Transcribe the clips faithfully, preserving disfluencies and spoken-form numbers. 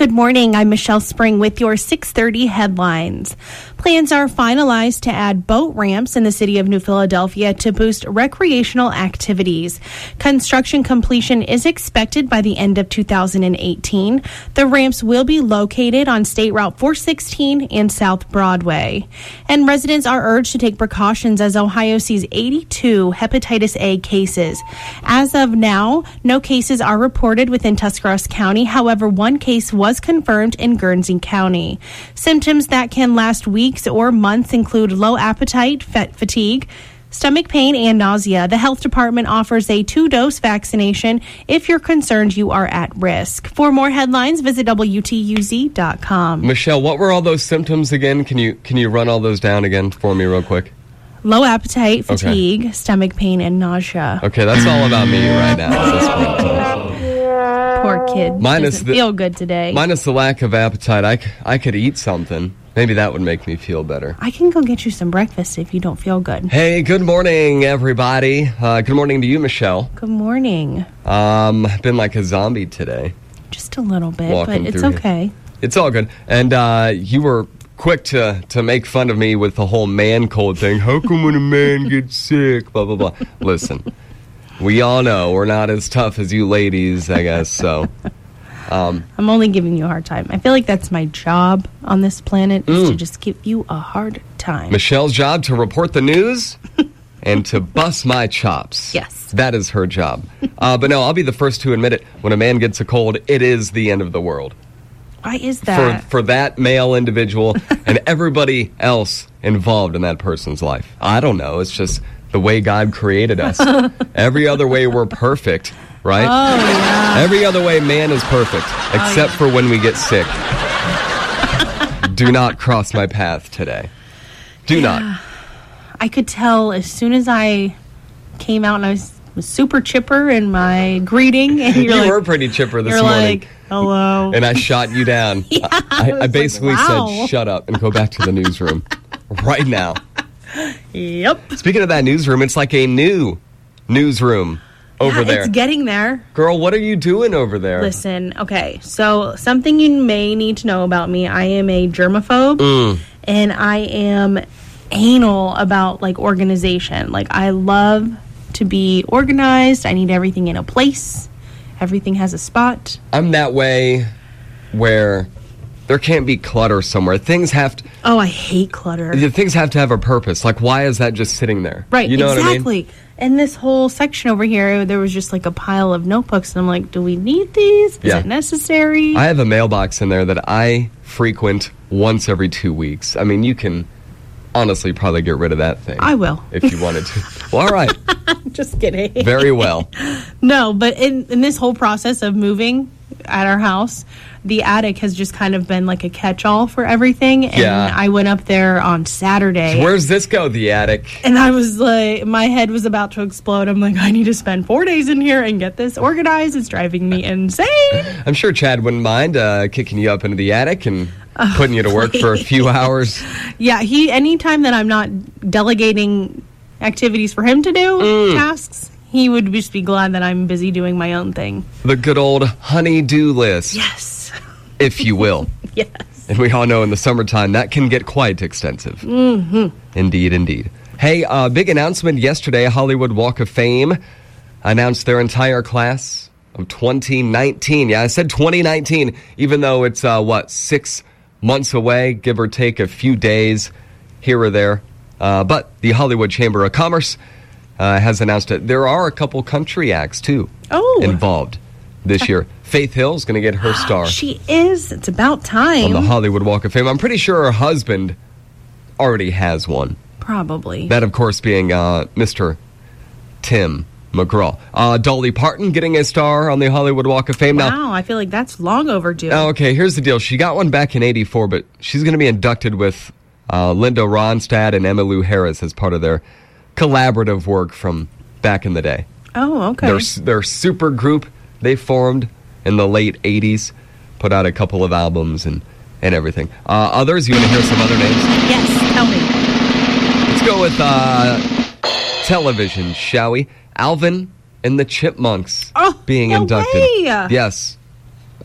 Good morning. I'm Michelle Spring with your six thirty headlines. Plans are finalized to add boat ramps in the city of New Philadelphia to boost recreational activities. Construction completion is expected by the end of two thousand eighteen. The ramps will be located on State Route four sixteen and South Broadway. And residents are urged to take precautions as Ohio sees eighty-two hepatitis A cases. As of now, no cases are reported within Tuscarawas County. However, one case was was confirmed in Guernsey County. Symptoms that can last weeks or months include low appetite, fatigue, stomach pain, and nausea. The health department offers a two-dose vaccination if you're concerned you are at risk. For more headlines, visit W T U Z dot com. Michelle, what were all those symptoms again? Can you can you run all those down again for me real quick? Low appetite, fatigue, okay. Stomach pain, and nausea. Okay, that's all about me right now at this point. Poor kid. Minus doesn't the, feel good today. Minus the lack of appetite, I, I could eat something. Maybe that would make me feel better. I can go get you some breakfast if you don't feel good. Hey, good morning, everybody. Uh, good morning to you, Michelle. Good morning. Um, been like a zombie today. Just a little bit, Walking but it's through okay. Here. It's all good. And uh, you were quick to, to make fun of me with the whole man cold thing. How come when a man gets sick? Blah, blah, blah. Listen. We all know we're not as tough as you ladies, I guess, so. Um, I'm only giving you a hard time. I feel like that's my job on this planet, is mm. to just give you a hard time. Michelle's job to report the news and to bust my chops. Yes. That is her job. Uh, but no, I'll be the first to admit it. When a man gets a cold, it is the end of the world. Why is that? For, for that male individual and everybody else involved in that person's life. I don't know. It's just the way God created us. Every other way we're perfect, right? Oh, yeah. Every other way man is perfect, except oh, yeah. for when we get sick. Do not cross my path today. Do yeah. not. I could tell as soon as I came out and I was, was super chipper in my greeting. And you're you like, were pretty chipper this you're morning. Like, hello. And I shot you down. yeah, I, I, I basically like, wow. said, shut up and go back to the newsroom right now. Yep. Speaking of that newsroom, it's like a new newsroom over yeah, there. It's getting there. Girl, what are you doing over there? Listen, okay, so something you may need to know about me. I am a germaphobe, mm. and I am anal about, like, organization. Like, I love to be organized. I need everything in a place. Everything has a spot. I'm that way where there can't be clutter somewhere. Things have to... Oh, I hate clutter. Things have to have a purpose. Like, why is that just sitting there? Right, you know exactly. what I mean? And this whole section over here, there was just like a pile of notebooks. And I'm like, do we need these? Is yeah. it necessary? I have a mailbox in there that I frequent once every two weeks. I mean, you can honestly probably get rid of that thing. I will. If you wanted to. Well, all right. Just kidding. Very well. No, but in, in this whole process of moving at our house, the attic has just kind of been like a catch-all for everything. And yeah. I went up there on Saturday. So where's this go, the attic? And I was like, my head was about to explode. I'm like, I need to spend four days in here and get this organized. It's driving me insane. I'm sure Chad wouldn't mind uh, kicking you up into the attic and oh, putting you to work please. for a few hours. Yeah, he. Anytime that I'm not delegating activities for him to do, mm. tasks, he would just be glad that I'm busy doing my own thing. The good old honey-do list. Yes. If you will. Yes. And we all know in the summertime that can get quite extensive. Mm-hmm. Indeed, indeed. Hey, uh, big announcement yesterday. Hollywood Walk of Fame announced their entire class of twenty nineteen. Yeah, I said twenty nineteen, even though it's, uh, what, six months away, give or take a few days here or there. Uh, but the Hollywood Chamber of Commerce uh, has announced it. There are a couple country acts, too, oh. involved this year. Faith Hill's going to get her star. She is. It's about time. On the Hollywood Walk of Fame. I'm pretty sure her husband already has one. Probably. That, of course, being uh, Mister Tim McGraw. Uh, Dolly Parton getting a star on the Hollywood Walk of Fame. Wow, now, I feel like that's long overdue. Okay, here's the deal. She got one back in eighty-four, but she's going to be inducted with uh, Linda Ronstadt and Emmylou Harris as part of their collaborative work from back in the day. Oh, okay. Their, their super group they formed in the late eighties, put out a couple of albums and, and everything. Uh, others, you want to hear some other names? Yes, tell me. Let's go with uh, television, shall we? Alvin and the Chipmunks oh, being no inducted. Way. Yes.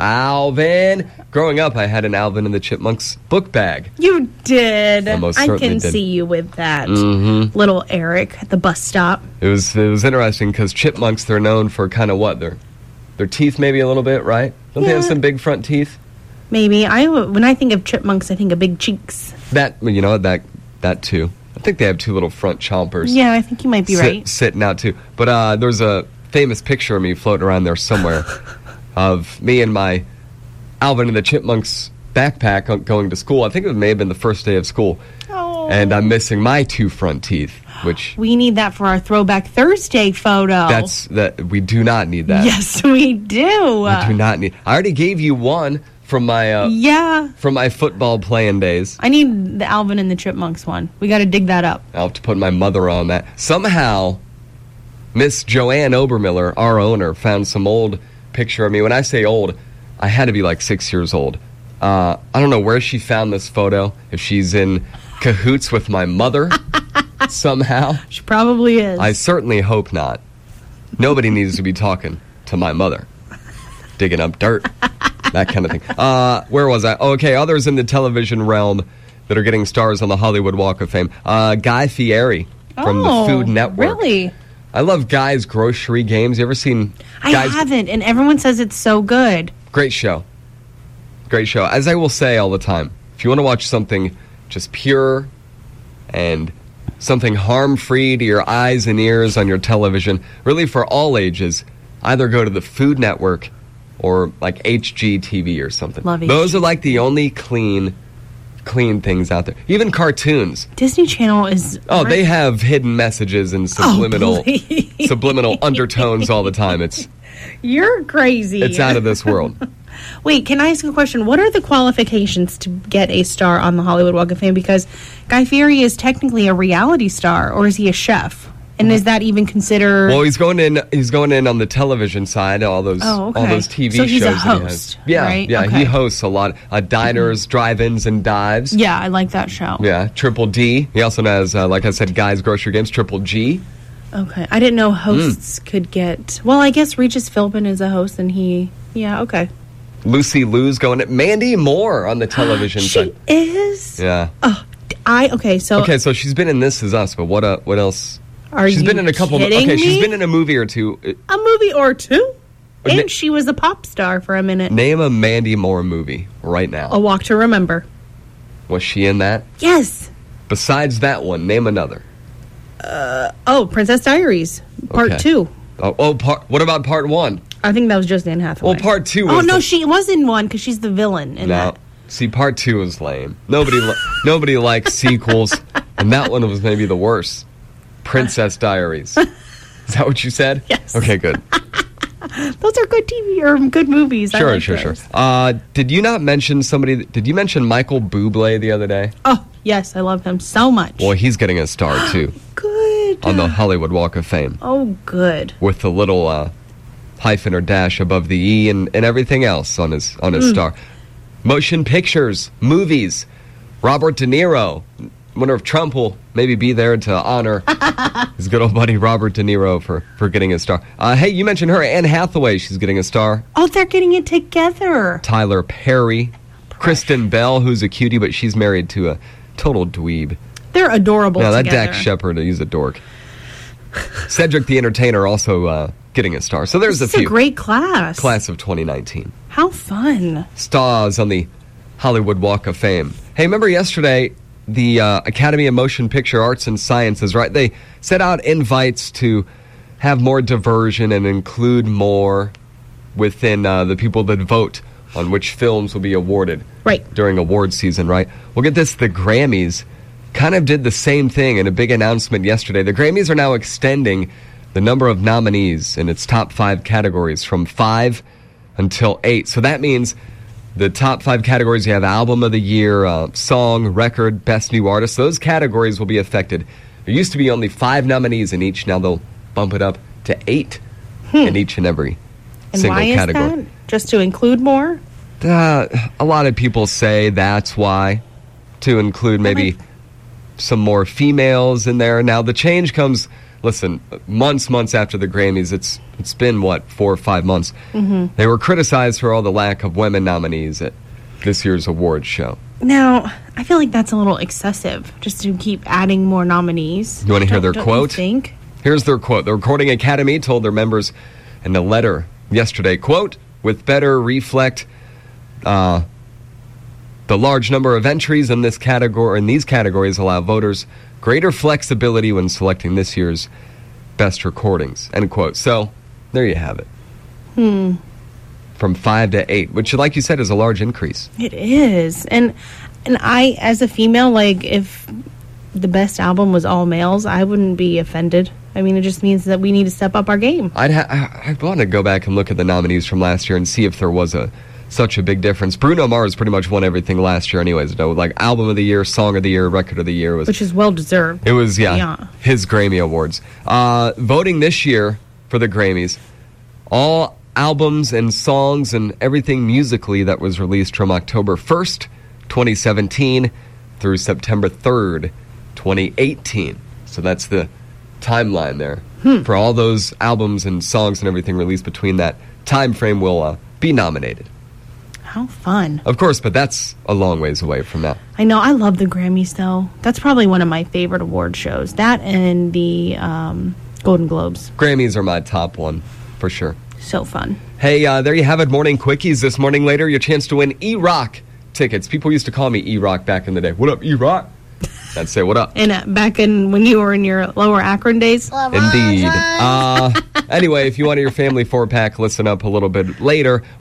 Alvin. Growing up, I had an Alvin and the Chipmunks book bag. You did. I most I certainly can did. see you with that. Mm-hmm. Little Eric at the bus stop. It was it was interesting because chipmunks, they're known for kind of what? Their, their teeth maybe a little bit, right? Don't they have Yeah. some big front teeth? Maybe. I When I think of chipmunks, I think of big cheeks. That, you know, that that too. I think they have two little front chompers. Yeah, I think you might be sit- right. Sitting out too. But uh, there's a famous picture of me floating around there somewhere of me and my Alvin and the Chipmunks backpack going to school. I think it may have been the first day of school. Oh. And I'm missing my two front teeth, which We need that for our Throwback Thursday photo. that's that we do not need that. Yes, we do. We do not need. I already gave you one from my uh, Yeah. from my football playing days. I need the Alvin and the Chipmunks one. We got to dig that up. I'll have to put my mother on that. Somehow, Miss Joanne Obermiller, our owner, found some old picture of me. When I say old, I had to be like six years old. Uh, I don't know where she found this photo. If she's in cahoots with my mother somehow. She probably is. I certainly hope not. Nobody needs to be talking to my mother. Digging up dirt. That kind of thing. Uh, where was I? Okay, others in the television realm that are getting stars on the Hollywood Walk of Fame. Uh, Guy Fieri from Oh, the Food Network. Really? I love Guy's grocery games. You ever seen I Guy's? haven't, and everyone says it's so good. Great show. Great show. As I will say all the time, if you want to watch something just pure and something harm-free to your eyes and ears on your television, really for all ages, either go to the Food Network or like H G T V or something. Love Those H G. are like the only clean, clean things out there. Even cartoons. Disney Channel is... Oh, they have hidden messages and subliminal, please. subliminal undertones all the time. It's You're crazy. it's out of this world. Wait, can I ask a question? What are the qualifications to get a star on the Hollywood Walk of Fame? Because Guy Fieri is technically a reality star, or is he a chef? And is that even considered... Well, he's going in. He's going in on the television side. All those, Oh, okay. all those T V So he's shows a that he has. host, Yeah, right? yeah. Okay. He hosts a lot. Uh, diners, drive-ins, and dives. Yeah, I like that show. Yeah, Triple D. He also has, uh, like I said, Guy's Grocery Games. Triple G. Okay. I didn't know hosts Hmm. could get... Well, I guess Regis Philbin is a host, and he... Yeah, okay. Lucy Liu's going. Mandy Moore on the television She side. is? Yeah. Oh, I... Okay, so... Okay, so she's been in This Is Us, but what? Uh, what else? Are she's you been in a couple. kidding Okay, me? she's been in a movie or two. Uh, A movie or two? And Na- she was a pop star for a minute. Name a Mandy Moore movie right now. A Walk to Remember. Was she in that? Yes. Besides that one, name another. Oh, Princess Diaries, part Okay. two. Oh, oh part, what about part one? I think that was just Anne Hathaway. Well, part two Oh was no, the- she was in one because she's the villain in No. that. See, part two was lame. Nobody, li- nobody likes sequels, and that one was maybe the worst. Princess Diaries. Is that what you said? Yes. Okay, good. Those are good T V or good movies. I Sure, like sure, sure. those. Uh, did you not mention somebody? Did you mention Michael Bublé the other day? Oh yes, I love him so much. Well, he's getting a star too Good. on the Hollywood Walk of Fame Oh, good. with the little uh, hyphen or dash above the E and, and everything else on his on Mm. his star. Motion pictures, movies. Robert De Niro. Wonder if Trump will maybe be there to honor his good old buddy Robert De Niro for, for getting a star. Uh, hey, you mentioned her, Anne Hathaway. She's getting a star. Oh, they're getting it together. Tyler Perry. Kristen Bell, who's a cutie, but she's married to a total dweeb. They're adorable Now, that together. Dax Shepard, he's a dork. Cedric the Entertainer also uh, getting a star. So there's This a is few. a great class. Class of twenty nineteen. How fun. Stars on the Hollywood Walk of Fame. Hey, remember yesterday, the uh, Academy of Motion Picture Arts and Sciences, right? They set out invites to have more diversion and include more within uh, the people that vote on which films will be awarded Right. during award season, right? Well, get this, the Grammys kind of did the same thing in a big announcement yesterday. The Grammys are now extending the number of nominees in its top five categories from five until eight. So that means the top five categories, you have Album of the Year, uh, Song, Record, Best New Artist. Those categories will be affected. There used to be only five nominees in each. Now they'll bump it up to eight in each and every And single why is category. that? Just to include more? Uh, a lot of people say that's why, to include maybe Okay. some more females in there. Now, the change comes listen, months, months after the Grammys, it's it's been, what, four or five months. Mm-hmm. They were criticized for all the lack of women nominees at this year's awards show. Now, I feel like that's a little excessive, just to keep adding more nominees. You want to hear Don't- their don't quote? you think? Here's their quote. The Recording Academy told their members in a letter yesterday, quote, with better reflect uh, the large number of entries in this category, in these categories allow voters greater flexibility when selecting this year's best recordings, end quote. So, there you have it. Hmm. From five to eight, which, like you said, is a large increase. It is. And and I, as a female, like, if the best album was all males, I wouldn't be offended. I mean, it just means that we need to step up our game. I'd ha- I- I'd want to go back and look at the nominees from last year and see if there was a such a big difference. Bruno Mars pretty much won everything last year anyways. No, like album of the year, song of the year, record of the year. Was Which is well-deserved. It was, yeah, Yeah. his Grammy Awards. Uh, voting this year for the Grammys, all albums and songs and everything musically that was released from October first, twenty seventeen through September third, twenty eighteen. So that's the timeline there. Hmm. For all those albums and songs and everything released between that time frame will uh, be nominated. How fun. Of course, but that's a long ways away from now. I know. I love the Grammys, though. That's probably one of my favorite award shows. That and the um, Golden Globes. Grammys are my top one, for sure. So fun. Hey, uh, there you have it. Morning Quickies this morning. Later, your chance to win E-Rock tickets. People used to call me E-Rock back in the day. What up, E-Rock? I'd say, what up? And uh, back in when you were in your Lower Akron days. Indeed. Uh, anyway, if you want your family four-pack, listen up a little bit later.